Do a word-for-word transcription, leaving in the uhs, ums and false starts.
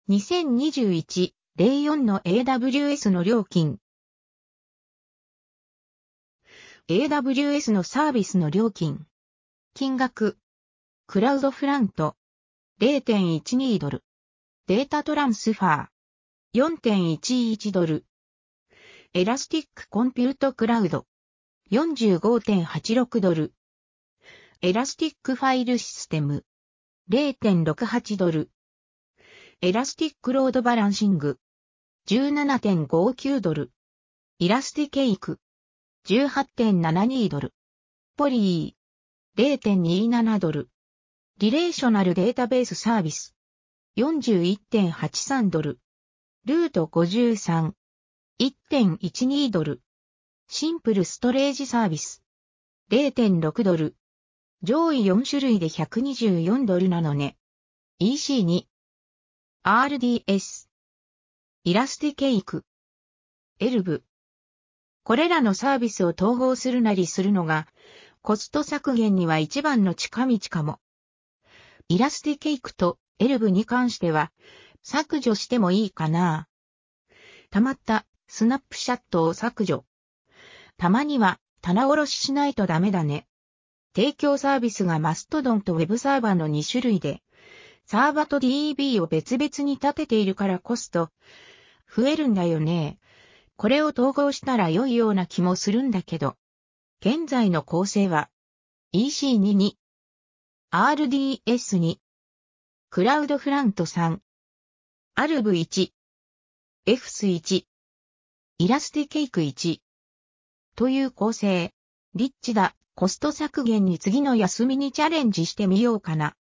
にせんにじゅういちまるよん の エーダブリューエス の料金。エーダブリューエス のサービスの料金。金額。クラウドフラント。れいてんいちに ドル。データトランスファー。よんてんいちいち ドル。エラスティックコンピュートクラウド。よんじゅうごてんはちろく ドル。エラスティックファイルシステム。れいてんろくはち ドル。エラスティックロードバランシング。じゅうななてんごきゅう ドル。イラスティケイク。じゅうはちてんななに ドル。ポリー。れいてんになな ドル。リレーショナルデータベースサービス。よんじゅういってんはちさん ドル。ルートごじゅうさん。いってんいちに ドル。シンプルストレージサービス。れいてんろく ドル。上位よん種類でひゃくにじゅうよんドルなのね。イーシーに。アールディーエス。イラスティケイク。エルブ。これらのサービスを統合するなりするのが、コスト削減には一番の近道かも。イラスティケイクとエルブに関しては、削除してもいいかな。たまったスナップシャットを削除。たまには棚卸ししないとダメだね。提供サービスがマストドンとウェブサーバーのに種類で、サーバと ディービー を別々に立てているからコスト増えるんだよね。これを統合したら良いような気もするんだけど。現在の構成は イーシーに に、アールディーエス に、クラウドフラントさん、アルブいち、エフスいち、イラスティケイクいちという構成。リッチだ。コスト削減に次の休みにチャレンジしてみようかな。